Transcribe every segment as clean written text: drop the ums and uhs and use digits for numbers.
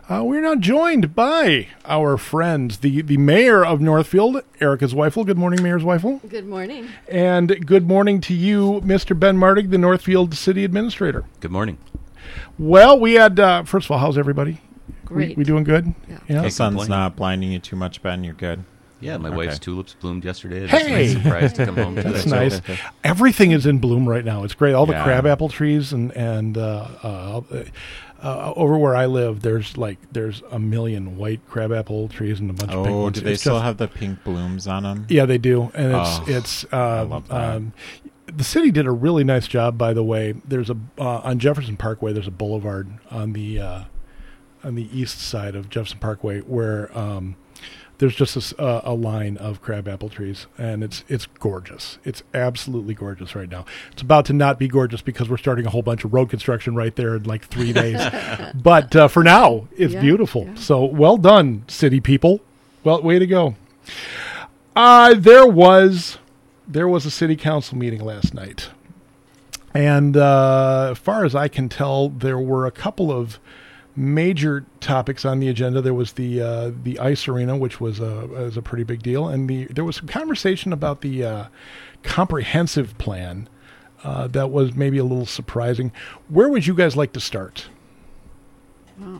We're now joined by our friends, the mayor of Northfield, Erica Zweifel. Good morning, Mayor Zweifel. Good morning. And good morning to you, Mr. Ben Martig, the Northfield City Administrator. Good morning. Well, we had, first of all, how's everybody? Great. We doing good? Yeah. The sun's not blinding you too much, Ben. You're good. Yeah, my wife's tulips bloomed yesterday. Hey! It's a nice surprise to come home to. That's nice. Everything is in bloom right now. It's great. All the Yeah. crabapple trees and over where I live, there's a million white crabapple trees and a bunch of pink ones. Do they still have the pink blooms on them? Yeah, they do, and I love that. The city did a really nice job, by the way. There's on Jefferson Parkway. There's a boulevard on the east side of Jefferson Parkway where there's just a line of crabapple trees, and it's gorgeous. It's absolutely gorgeous right now. It's about to not be gorgeous because we're starting a whole bunch of road construction right there in like 3 days. But for now, it's beautiful. Yeah. So well done, city people. Well, way to go. There was a city council meeting last night, and as far as I can tell, there were a couple of major topics on the agenda. There was the ice arena, which was a pretty big deal, and there was some conversation about the comprehensive plan that was maybe a little surprising. Where would you guys like to start? Wow.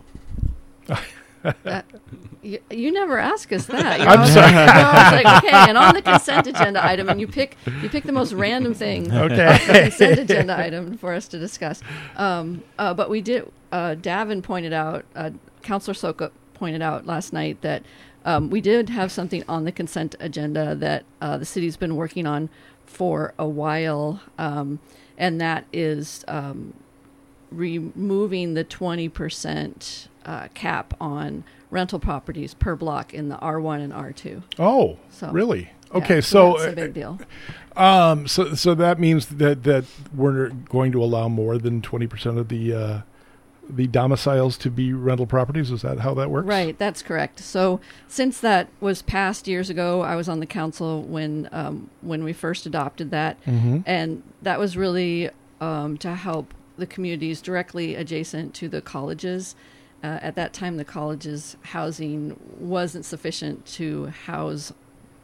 You never ask us that. I'm sorry. I was like, okay, and on the consent agenda item, and you pick the most random thing. Okay. On the consent agenda item for us to discuss. But we did. Davin pointed out, Councilor Soka pointed out last night that we did have something on the consent agenda that the city's been working on for a while, and that is removing the 20% cap on rental properties per block in the R1 and R2. Oh, so, really? Yeah, okay, so that's a big deal. So that means that we're going to allow more than 20% of the domiciles to be rental properties. Is that how that works? Right, that's correct. So since that was passed years ago, I was on the council when we first adopted that, and that was really to help the communities directly adjacent to the colleges. At that time, the college's housing wasn't sufficient to house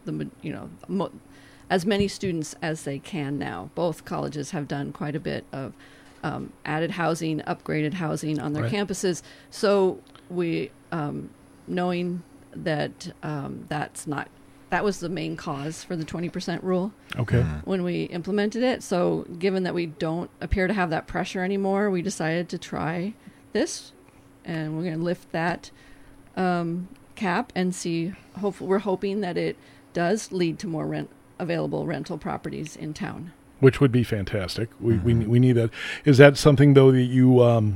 as many students as they can now. Both colleges have done quite a bit of added housing, upgraded housing on their campuses. So we, knowing that that was the main cause for the 20% rule. Okay. When we implemented it. So given that we don't appear to have that pressure anymore, we decided to try this. And we're going to lift that cap and see. We're hoping that it does lead to more available rental properties in town. Which would be fantastic. We need that. Is that something though that you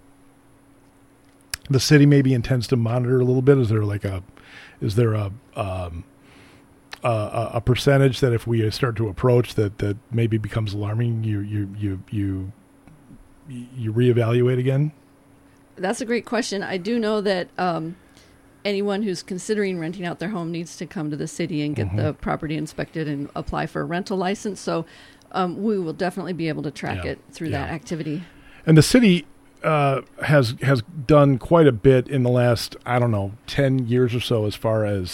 the city maybe intends to monitor a little bit? Is there a percentage that if we start to approach that maybe becomes alarming, you reevaluate again? That's a great question. I do know that anyone who's considering renting out their home needs to come to the city and get the property inspected and apply for a rental license. So we will definitely be able to track it through that activity. And the city has done quite a bit in the last, 10 years or so as far as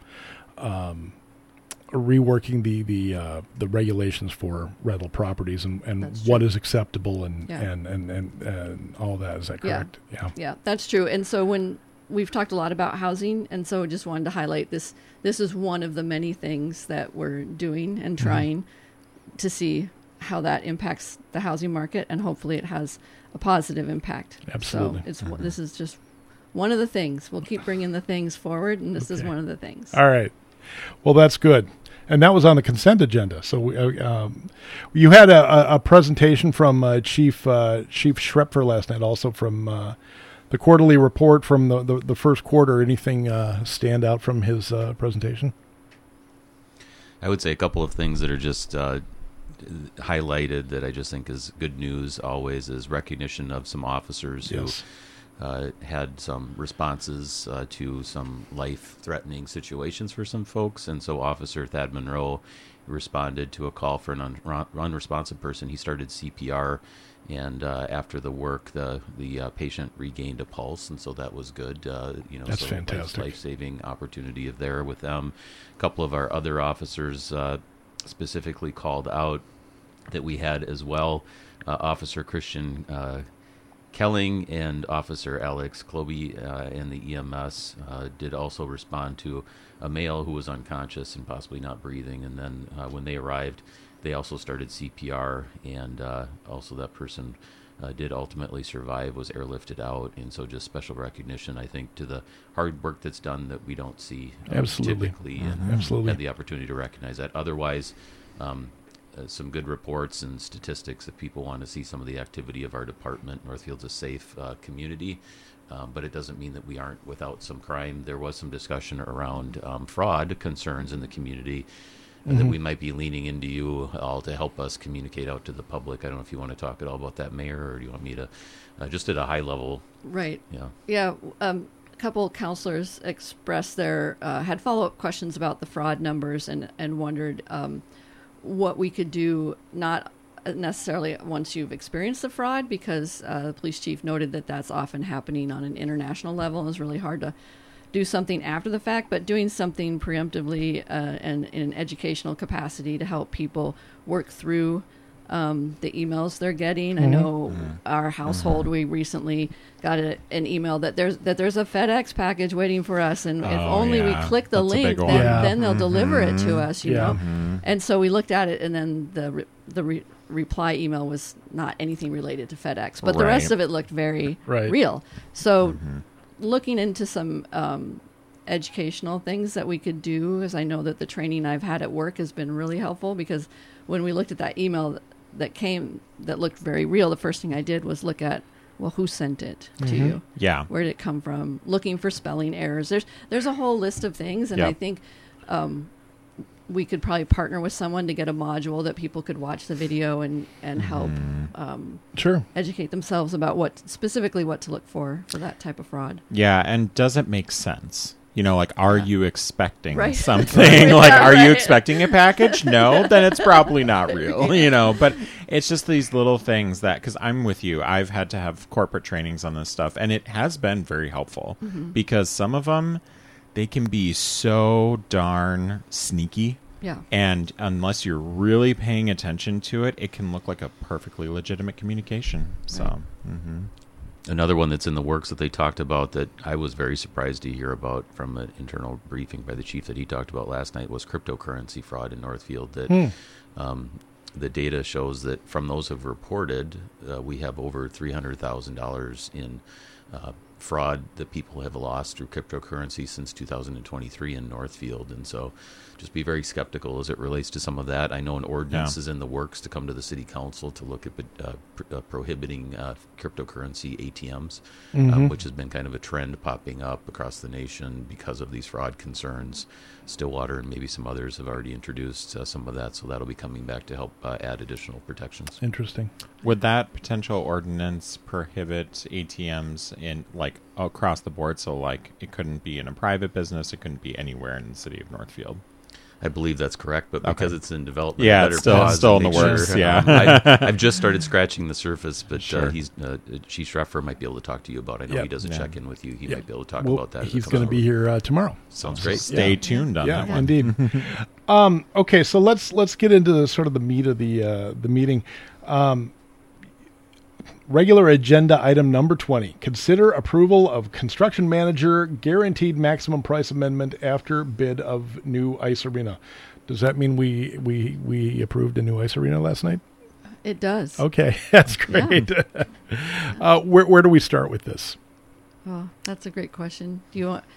reworking the regulations for rental properties and what is acceptable and all that. Is that correct? Yeah, that's true. And so when we've talked a lot about housing, and so just wanted to highlight this. This is one of the many things that we're doing and trying to see how that impacts the housing market, and hopefully it has a positive impact. Absolutely. So this is just one of the things. We'll keep bringing the things forward, and this is one of the things. All right. Well, that's good. And that was on the consent agenda. So you had a presentation from Chief Schrepfer last night, also from the quarterly report from the first quarter. Anything stand out from his presentation? I would say a couple of things that are just highlighted that I just think is good news always is recognition of some officers who had some responses to some life-threatening situations for some folks, and so Officer Thad Monroe responded to a call for an unresponsive person. He started CPR, and after the work, the patient regained a pulse, and so that was good. That's so fantastic. Life-saving opportunity there with them. A couple of our other officers specifically called out that we had as well. Officer Christian Kelling and Officer Alex Klobe and the EMS did also respond to a male who was unconscious and possibly not breathing. And then when they arrived, they also started CPR, and also that person did ultimately survive, was airlifted out. And so just special recognition, I think, to the hard work that's done that we don't see Absolutely. typically, and Absolutely. had the opportunity to recognize that. Otherwise, some good reports and statistics if people want to see some of the activity of our department. Northfield's a safe community, but it doesn't mean that we aren't without some crime. There was some discussion around fraud concerns in the community that we might be leaning into you all to help us communicate out to the public. I don't know if you want to talk at all about that, Mayor, or do you want me to just at a high level? Right. Yeah. Yeah. A couple counselors expressed their had follow-up questions about the fraud numbers and wondered what we could do, not necessarily once you've experienced the fraud, because the police chief noted that that's often happening on an international level and it's really hard to do something after the fact, but doing something preemptively and in an educational capacity to help people work through the emails they're getting. I know our household, we recently got an email that there's a FedEx package waiting for us, and if only we click the link, then they'll deliver it to us, you know. And so we looked at it, and then the reply email was not anything related to FedEx, but the rest of it looked very real. So looking into some educational things that we could do, because I know that the training I've had at work has been really helpful, because when we looked at that email that looked very real, the first thing I did was look at, well, who sent it to you? Yeah. Where did it come from? Looking for spelling errors. There's a whole list of things, and I think we could probably partner with someone to get a module that people could watch the video and help educate themselves about what to look for that type of fraud. Yeah, and does it make sense? You know, like, are you expecting something? Are you expecting a package? No, then it's probably not real, you know. But it's just these little things that, because I'm with you, I've had to have corporate trainings on this stuff, and it has been very helpful because some of them, they can be so darn sneaky. Yeah. And unless you're really paying attention to it, it can look like a perfectly legitimate communication. So, Another one that's in the works that they talked about that I was very surprised to hear about from an internal briefing by the chief that he talked about last night was cryptocurrency fraud in Northfield. That the data shows that from those who have reported, we have over $300,000 in fraud that people have lost through cryptocurrency since 2023 in Northfield. And so just be very skeptical as it relates to some of that. I know an ordinance is in the works to come to the city council to look at prohibiting cryptocurrency ATMs, which has been kind of a trend popping up across the nation because of these fraud concerns. Stillwater and maybe some others have already introduced some of that, so that'll be coming back to help add additional protections. Interesting. Would that potential ordinance prohibit ATMs in, like, across the board? So, like, it couldn't be in a private business, it couldn't be anywhere in the city of Northfield? I believe that's correct, but because it's in development, it's still in the works. Sure. Yeah, I've just started scratching the surface, but Chief Schreffer might be able to talk to you about it. I know he does a check-in with you. He might be able to talk about that. He's going to be here tomorrow. Sounds great. Stay tuned on that one. Indeed. Okay, so let's get into the sort of the meat of the meeting. Regular agenda item number 20. Consider approval of construction manager guaranteed maximum price amendment after bid of new ice arena. Does that mean we approved a new ice arena last night? It does. Okay, that's great. Yeah. Where do we start with this? Oh, that's a great question. Do you want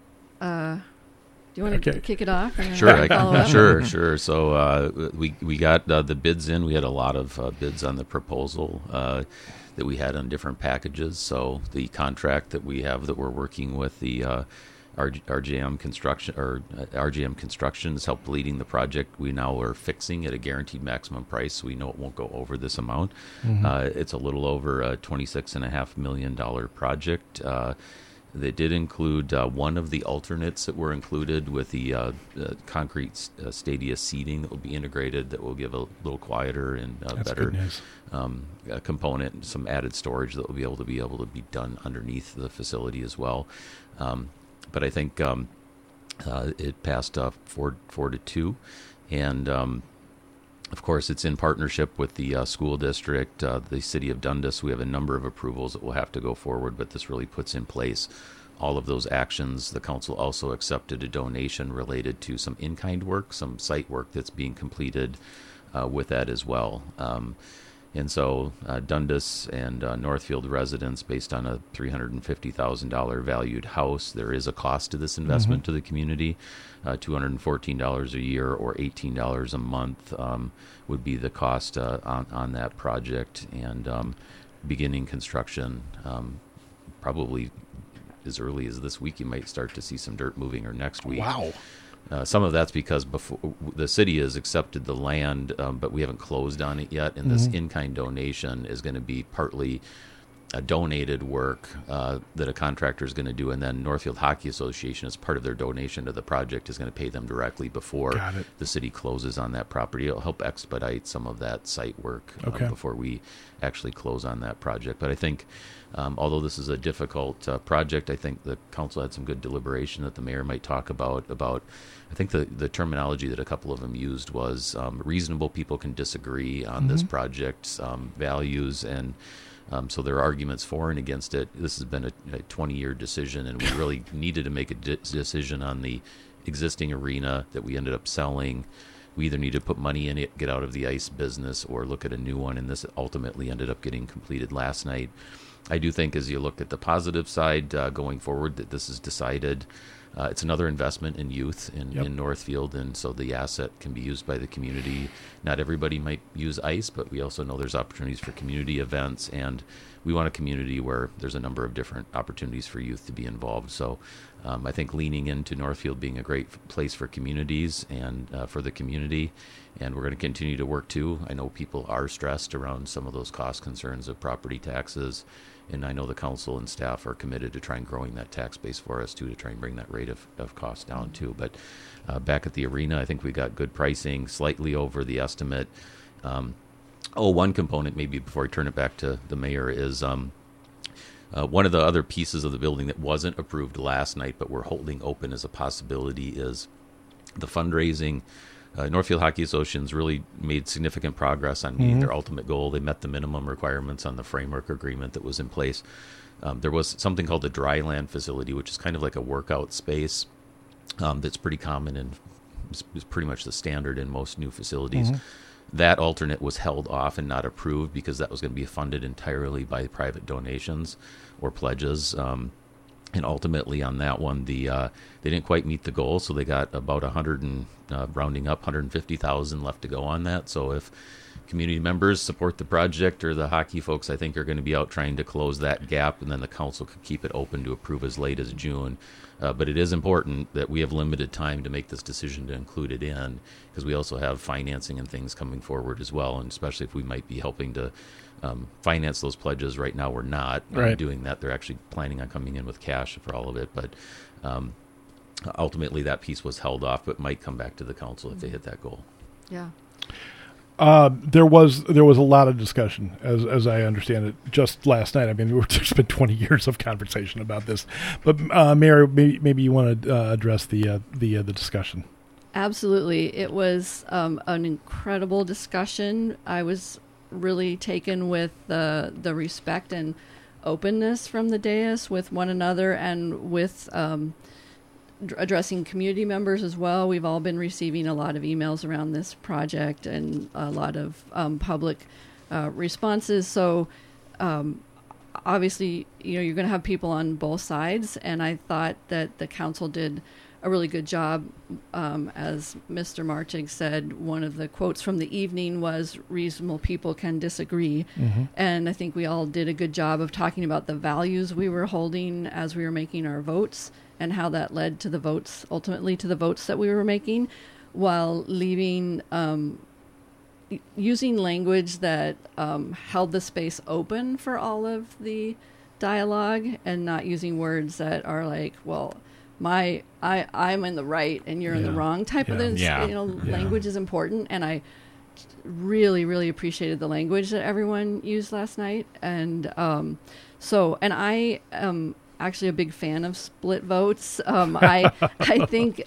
to kick it off? Sure. So we got the bids in. We had a lot of bids on the proposal that we had on different packages. So the contract that we have that we're working with the RGM Construction has helped leading the project. We now are fixing at a guaranteed maximum price, so we know it won't go over this amount. It's a little over a $26.5 million project. They did include one of the alternates that were included with the concrete stadia seating that will be integrated, that will give a little quieter and better component, and some added storage that will be able to be done underneath the facility as well. But I think it passed 4-2, and of course it's in partnership with the school district, the city of Dundas. We have a number of approvals that will have to go forward, but this really puts in place all of those actions. The council also accepted a donation related to some in-kind work, some site work that's being completed with that as well. And so Dundas and Northfield residents, based on a $350,000 valued house, there is a cost to this investment to the community. $214 a year or $18 a month would be the cost on that project. And beginning construction probably as early as this week. You might start to see some dirt moving, or next week. Wow. Some of that's because before the city has accepted the land, but we haven't closed on it yet. And this in-kind donation is going to be partly a donated work that a contractor is going to do, and then Northfield Hockey Association, as part of their donation to the project, is going to pay them directly before the city closes on that property. It'll help expedite some of that site work before we actually close on that project. But I think, although this is a difficult project, I think the council had some good deliberation that the mayor might talk about. I think the terminology that a couple of them used was reasonable people can disagree on this project's values, and so there are arguments for and against it. This has been a 20-year decision, and we really needed to make a decision on the existing arena that we ended up selling. We either need to put money in it, get out of the ice business, or look at a new one, and this ultimately ended up getting completed last night. I do think, as you look at the positive side going forward, that this is decided. It's another investment in youth in Northfield, and so the asset can be used by the community. Not everybody might use ice, but we also know there's opportunities for community events, and we want a community where there's a number of different opportunities for youth to be involved. So I think leaning into Northfield being a great place for communities and for the community, and we're going to continue to work too. I know people are stressed around some of those cost concerns of property taxes, and I know the council and staff are committed to trying growing that tax base for us too, to try and bring that rate of cost down too. But back at the arena, I think we got good pricing, slightly over the estimate. One component, maybe before I turn it back to the mayor, is one of the other pieces of the building that wasn't approved last night, but we're holding open as a possibility, is the fundraising. Northfield Hockey Association's really made significant progress on meeting their ultimate goal. They met the minimum requirements on the framework agreement that was in place. There was something called the dry land facility, which is kind of like a workout space that's pretty common and is pretty much the standard in most new facilities. That alternate was held off and not approved because that was going to be funded entirely by private donations or pledges. And ultimately on that one, they didn't quite meet the goal, so they got about rounding up 150,000 left to go on that. So if community members support the project, or the hockey folks, I think, are going to be out trying to close that gap, and then the council could keep it open to approve as late as June. But it is important that we have limited time to make this decision to include it in, because we also have financing and things coming forward as well, and especially if we might be helping to finance those pledges. Right now we're not doing that. They're actually planning on coming in with cash for all of it, but ultimately that piece was held off, but might come back to the council if they hit that goal. Yeah. There was a lot of discussion, as I understand it, just last night. I mean, there's been 20 years of conversation about this, but Mary, maybe you want to address the discussion. Absolutely, it was an incredible discussion. I was really taken with the respect and openness from the dais with one another, and with addressing community members as well. We've all been receiving a lot of emails around this project and a lot of public responses. So obviously, you're going to have people on both sides, and I thought that the council did a a really good job. As Mr. Marchig said, one of the quotes from the evening was, "Reasonable people can disagree." Mm-hmm. And I think we all did a good job of talking about the values we were holding as we were making our votes and how that led to the votes, ultimately to the votes that we were making, while leaving, using language that held the space open for all of the dialogue and not using words that are like, well, I'm in the right and you're in the wrong type of this. Language is important, and I really, really appreciated the language that everyone used last night. And and I am actually a big fan of split votes. I think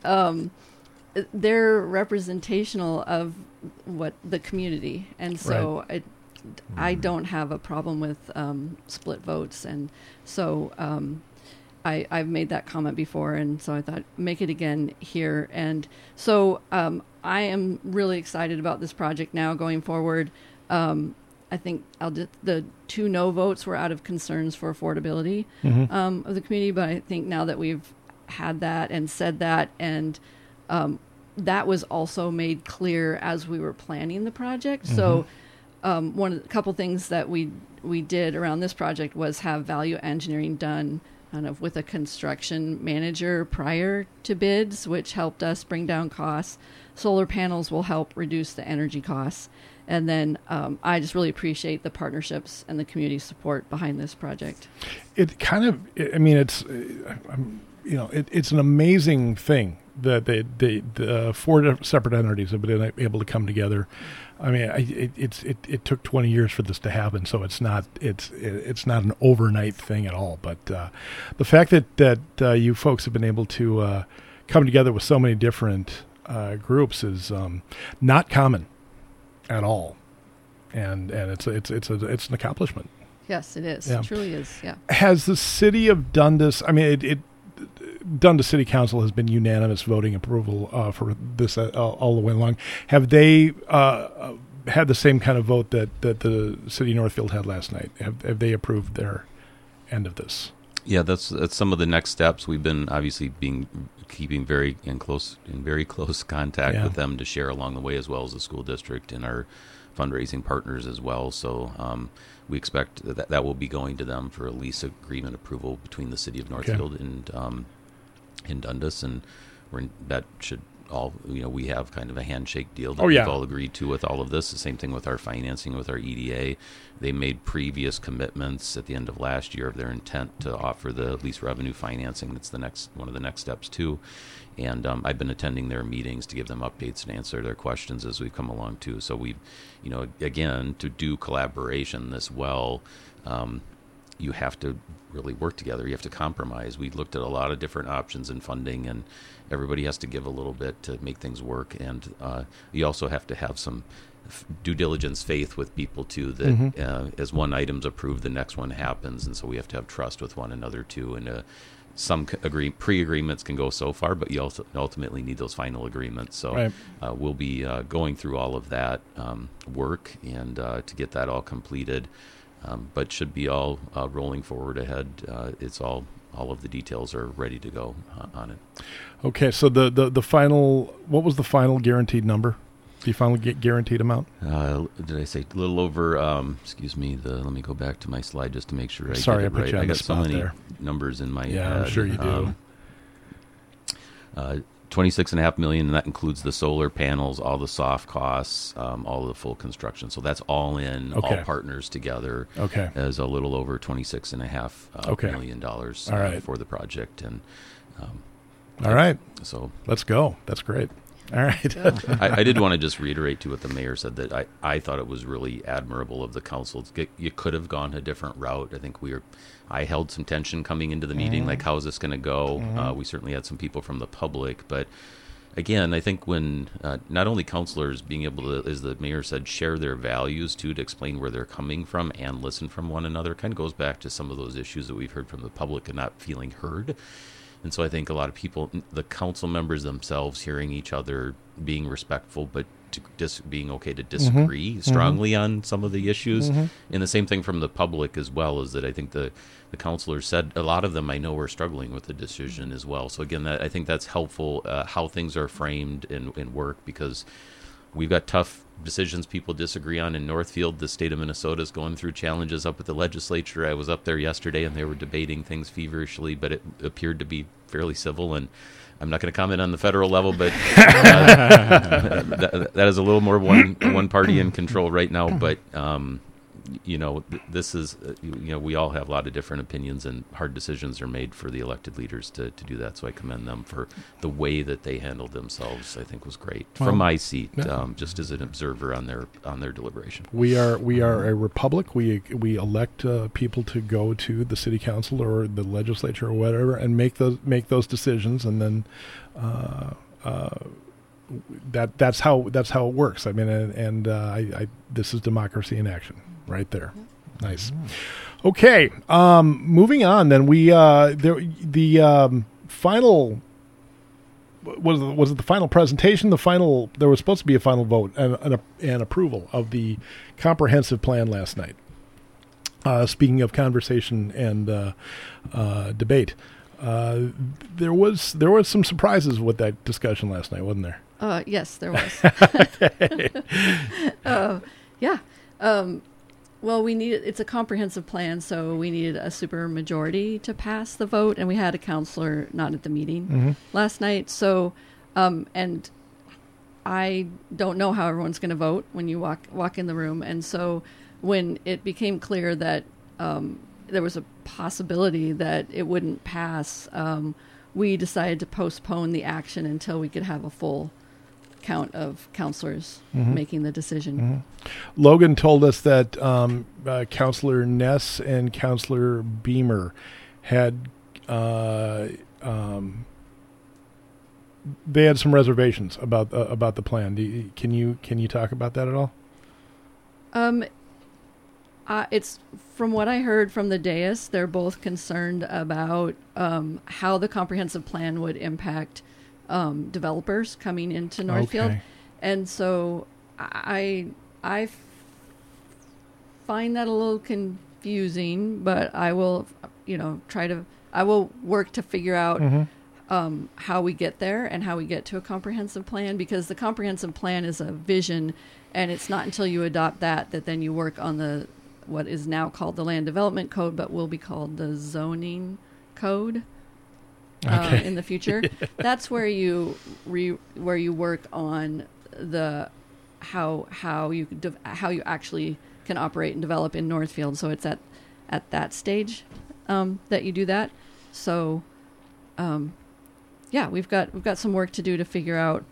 they're representational of what the community, and so I don't have a problem with split votes, and so I've made that comment before, and so I thought make it again here. And so I am really excited about this project now going forward. I think the 2 no votes were out of concerns for affordability of the community, but I think now that we've had that and said that, and that was also made clear as we were planning the project. Mm-hmm. So one of the couple things that we did around this project was have value engineering done kind of with a construction manager prior to bids, which helped us bring down costs. Solar panels will help reduce the energy costs. And then I just really appreciate the partnerships and the community support behind this project. It kind of, I mean, it's an amazing thing that the 4 separate entities have been able to come together. I mean, it took 20 years for this to happen, so it's not an overnight thing at all. But the fact that you folks have been able to come together with so many different groups is not common at all, and it's an accomplishment. Yes, it is. Yeah. It truly is. Yeah. Has the city of Dundas? I mean, Dundas City Council has been unanimous voting approval for this all the way along. Have they had the same kind of vote that the city of Northfield had last night? Have they approved their end of this? Yeah, that's some of the next steps. We've been obviously keeping very close contact with them to share along the way, as well as the school district and our fundraising partners as well. So we expect that will be going to them for a lease agreement approval between the city of Northfield and in Dundas, and that should all, we have kind of a handshake deal that we've all agreed to with all of this. The same thing with our financing with our EDA. They made previous commitments at the end of last year of their intent to offer the lease revenue financing. That's one of the next steps too. And I've been attending their meetings to give them updates and answer their questions as we've come along too. So we've, again, to do collaboration this well, you have to really work together. You have to compromise. We looked at a lot of different options in funding, and everybody has to give a little bit to make things work. And you also have to have some due diligence, faith with people too, that as one item's approved, the next one happens. And so we have to have trust with one another too. And some pre-agreements can go so far, but you also ultimately need those final agreements. So we'll be going through all of that work and to get that all completed. But should be all rolling forward ahead. It's all of the details are ready to go on it. Okay, so the final, what was the final guaranteed number? The final guaranteed amount? Did I say a little over? Excuse me. Let me go back to my slide just to make sure I get it put right. You on I got the so spot many there. numbers in my head. Yeah, I'm sure you do. $26.5 million, and that includes the solar panels, all the soft costs, all of the full construction. So that's all in, all partners together. Okay. As a little over $26.5 million for the project. And all right. So let's go. That's great. All right. I did want to just reiterate to what the mayor said, that I thought it was really admirable of the council. You could have gone a different route. I think I held some tension coming into the meeting, like how is this going to go? We certainly had some people from the public, but again, I think when not only councilors being able to, as the mayor said, share their values too, to explain where they're coming from and listen from one another, kind of goes back to some of those issues that we've heard from the public and not feeling heard. And so I think a lot of people, the council members themselves, hearing each other, being respectful, but being okay to disagree strongly on some of the issues. And the same thing from the public as well, is that I think the councilors said, a lot of them I know are struggling with the decision as well. So again, I think that's helpful, how things are framed in work, because we've got tough decisions people disagree on in Northfield. The state of Minnesota is going through challenges up at the legislature. I was up there yesterday and they were debating things feverishly, but it appeared to be fairly civil. And I'm not going to comment on the federal level, but that is a little more one party in control right now. But this is, we all have a lot of different opinions, and hard decisions are made for the elected leaders to do that. So I commend them for the way that they handled themselves. I think was great from my seat, just as an observer on their deliberation. We are a republic. We elect people to go to the city council or the legislature or whatever and make those decisions, and then that's how it works. I mean, this is democracy in action. Right there. Nice. Okay. Moving on then, final, was it the final presentation? There was supposed to be a final vote and approval of the comprehensive plan last night. Speaking of conversation and debate, there was some surprises with that discussion last night, wasn't there? Yes, there was. Yeah. Well, it's a comprehensive plan, so we needed a supermajority to pass the vote, and we had a counselor not at the meeting last night. So, and I don't know how everyone's going to vote when you walk in the room. And so when it became clear that there was a possibility that it wouldn't pass, we decided to postpone the action until we could have a full count of counselors making the decision. Logan told us that Counselor Ness and Counselor Beamer had they had some reservations about the plan. Can you talk about that at all? It's from what I heard from the dais, they're both concerned about how the comprehensive plan would impact developers coming into Northfield. Okay. And so I find that a little confusing, but I will, I will work to figure out how we get there and how we get to a comprehensive plan, because the comprehensive plan is a vision, and it's not until you adopt that then you work on what is now called the Land Development Code, but will be called the Zoning Code. In the future. That's where you work on how you actually can operate and develop in Northfield. So it's at that stage that you do that. So we've got some work to do to figure out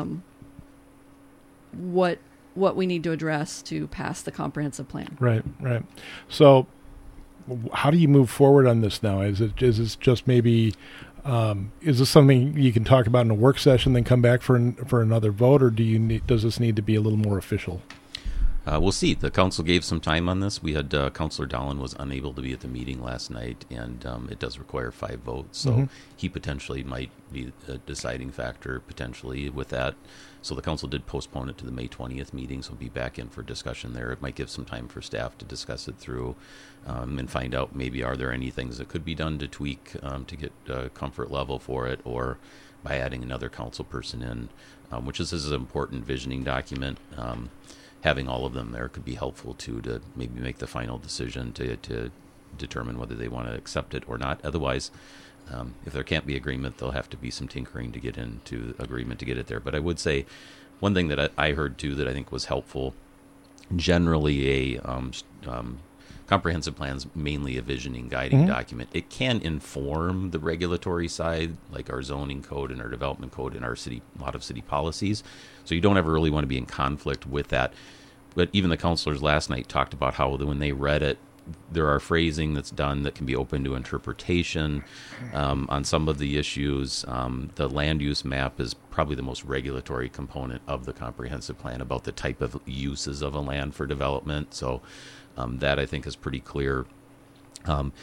what we need to address to pass the comprehensive plan. Right. So how do you move forward on this now? Is this just maybe is this something you can talk about in a work session, then come back for another vote, or does this need to be a little more official? We'll see. The council gave some time on this. We had Councilor Dallin was unable to be at the meeting last night, and it does require 5 votes. So he potentially might be a deciding factor potentially with that. So the council did postpone it to the May 20th meeting, so we'll be back in for discussion there. It might give some time for staff to discuss it through and find out maybe are there any things that could be done to tweak to get comfort level for it, or by adding another council person in, which is an important visioning document. Having all of them there could be helpful too, to maybe make the final decision to determine whether they want to accept it or not. Otherwise, if there can't be agreement, there'll have to be some tinkering to get into agreement to get it there. But I would say one thing that I heard too that I think was helpful, generally a comprehensive plan's mainly a visioning guiding document. It can inform the regulatory side, like our zoning code and our development code and a lot of city policies. So you don't ever really want to be in conflict with that. But even the counselors last night talked about how when they read it, there are phrasing that's done that can be open to interpretation on some of the issues. The land use map is probably the most regulatory component of the comprehensive plan about the type of uses of a land for development. So that I think is pretty clear.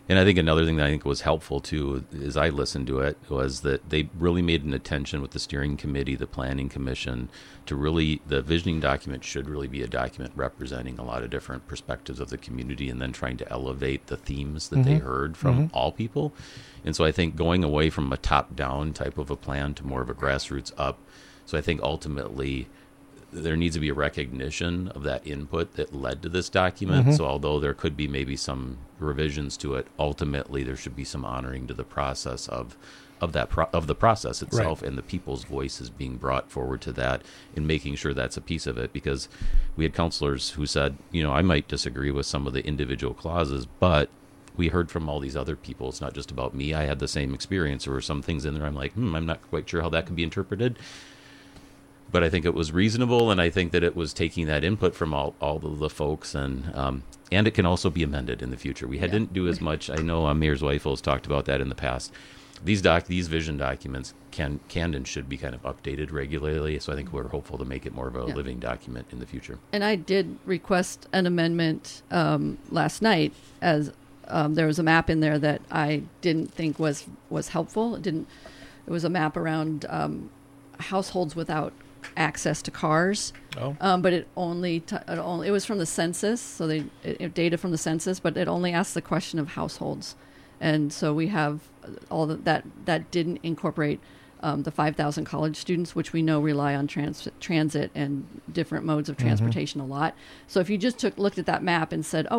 And I think another thing that I think was helpful too, as I listened to it, was that they really made an attention with the steering committee, the planning commission, to really, the visioning document should really be a document representing a lot of different perspectives of the community, and then trying to elevate the themes that they heard from all people. And so I think going away from a top-down type of a plan to more of a grassroots up. So I think ultimately there needs to be a recognition of that input that led to this document. So although there could be maybe some revisions to it, ultimately there should be some honoring to the process of the process itself, and the people's voices being brought forward to that, and making sure that's a piece of it. Because we had counselors who said, I might disagree with some of the individual clauses, but we heard from all these other people. It's not just about me. I had the same experience. There were some things in there I'm like, I'm not quite sure how that could be interpreted. But I think it was reasonable, and I think that it was taking that input from all of the folks, and it can also be amended in the future. We didn't do as much. I know Mayor Zweifel has talked about that in the past. These vision documents can and should be kind of updated regularly, so I think we're hopeful to make it more of a living document in the future. And I did request an amendment last night, as there was a map in there that I didn't think was helpful. It was a map around households without access to cars, but it was from the census, so data from the census, but it only asked the question of households, and so we have all that didn't incorporate the 5,000 college students, which we know rely on transit and different modes of transportation a lot. So if you just looked at that map and said,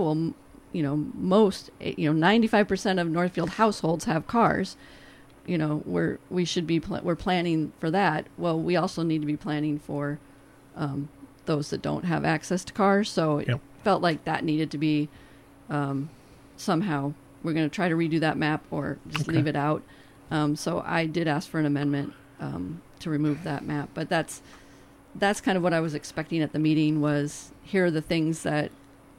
most 95% of Northfield households have cars, we're planning for that. Well, we also need to be planning for those that don't have access to cars. So it felt like that needed to be somehow. We're going to try to redo that map or just leave it out. So I did ask for an amendment to remove that map. But that's kind of what I was expecting at the meeting, was here are the things that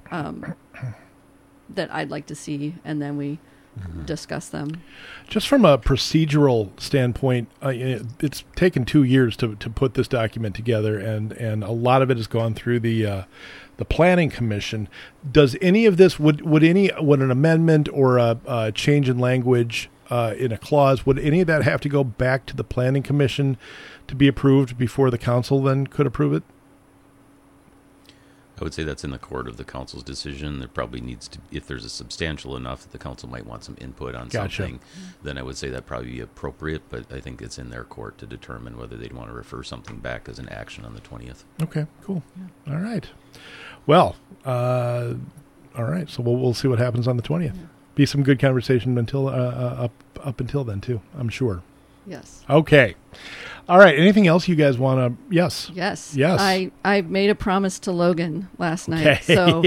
that I'd like to see, and then we discuss them. Just from a procedural standpoint, it's taken 2 years to put this document together, and a lot of it has gone through the planning commission. Does any of this would an amendment or a change in language in a clause, would any of that have to go back to the planning commission to be approved before the council then could approve it? I would say that's in the court of the council's decision. There probably needs to, if there's a substantial enough that the council might want some input on something, then I would say that probably be appropriate, but I think it's in their court to determine whether they'd want to refer something back as an action on the 20th. Okay, cool. Yeah. All right. Well, all right. So we'll see what happens on the 20th. Yeah. Be some good conversation until up until then too, I'm sure. Yes. Okay. All right. Anything else you guys want to? Yes. Yes. Yes. I made a promise to Logan last night. So,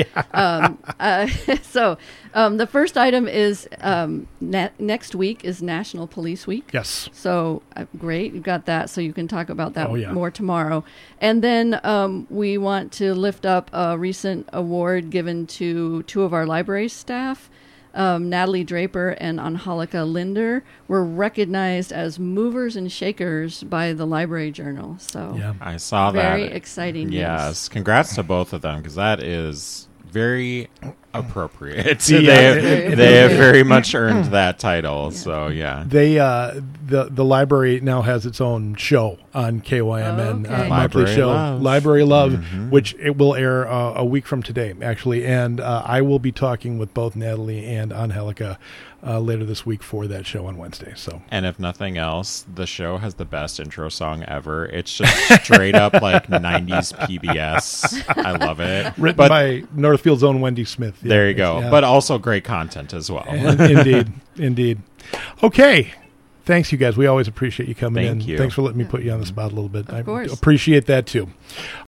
the first item is next week is National Police Week. Yes. So great, you've got that. So you can talk about that more tomorrow. And then we want to lift up a recent award given to two of our library staff. Natalie Draper and Angelica Linder were recognized as movers and shakers by the Library Journal. So I saw that. Very exciting. Yes. Congrats to both of them, because that is very appropriate. They have very much earned that title. Yeah. So they the library now has its own show on KYMN, monthly show, Library Love, which it will air a week from today, actually. And I will be talking with both Natalie and Angelica later this week for that show on Wednesday. So, and if nothing else, the show has the best intro song ever. It's just straight up like 90s PBS. I love it. Written by Northfield's own Wendy Smith. There you go. Yeah. But also great content as well. Indeed. Okay. Thanks, you guys. We always appreciate you coming in. Thank you. Thanks for letting me put you on the spot a little bit. Of course. Appreciate that, too.